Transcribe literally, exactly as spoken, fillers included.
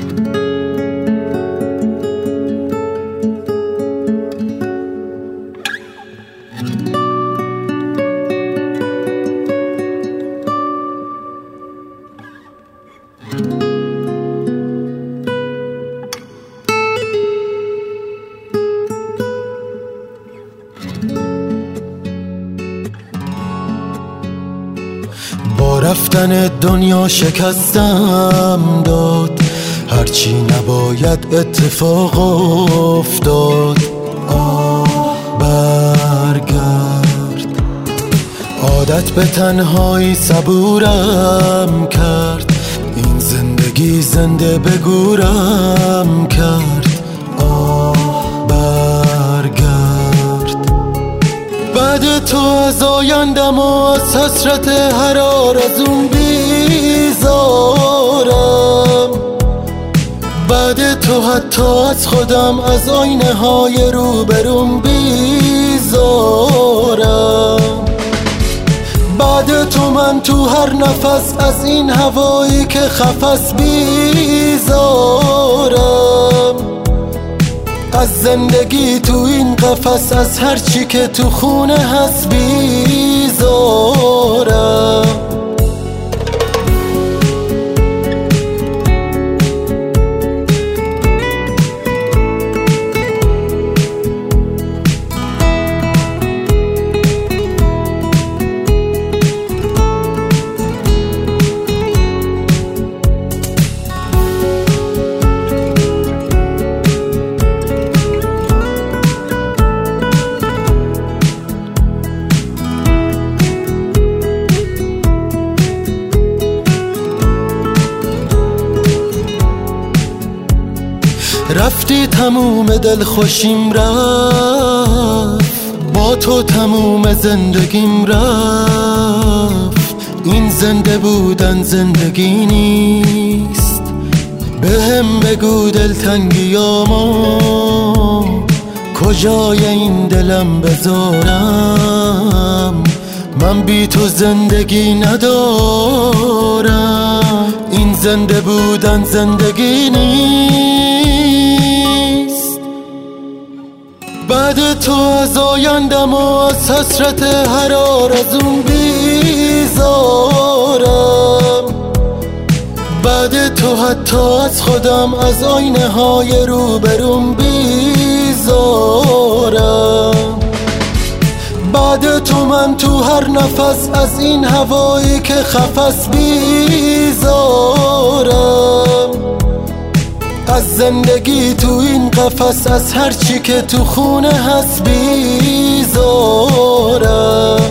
با رفتن دنیا شکستم داد، هرچی نباید اتفاق افتاد. آه برگرد، عادت به تنهایی صبورم کرد، این زندگی زنده به گورم کرد. آه برگرد، بعد تو از آیندم و از حسرت هر آرزوم بیزارم، بعد تو حتی از خودم از آینه های روبروم بیزارم. بعد تو من تو هر نفس از این هوایی که خفس بیزارم، از زندگی تو این قفس، از هر چی که تو خونه هست بیزارم. رفتی تموم دل خوشیم رفت، با تو تموم زندگیم رفت. این زنده بودن زندگی نیست، به هم بگو دلتنگیامو کجای این دلم بذارم. من بی تو زندگی ندارم، این زنده بودن زندگی نیست. بعد تو از آیندم و از حسرت هر آرزوم بیزارم، بعد تو حتی از خودم از آینه های روبروم بیزارم. بعد تو من تو هر نفس از این هوایی که خفس بیزارم، از زندگی تو این قفس، از هر چی که تو خونه هست بیزارم.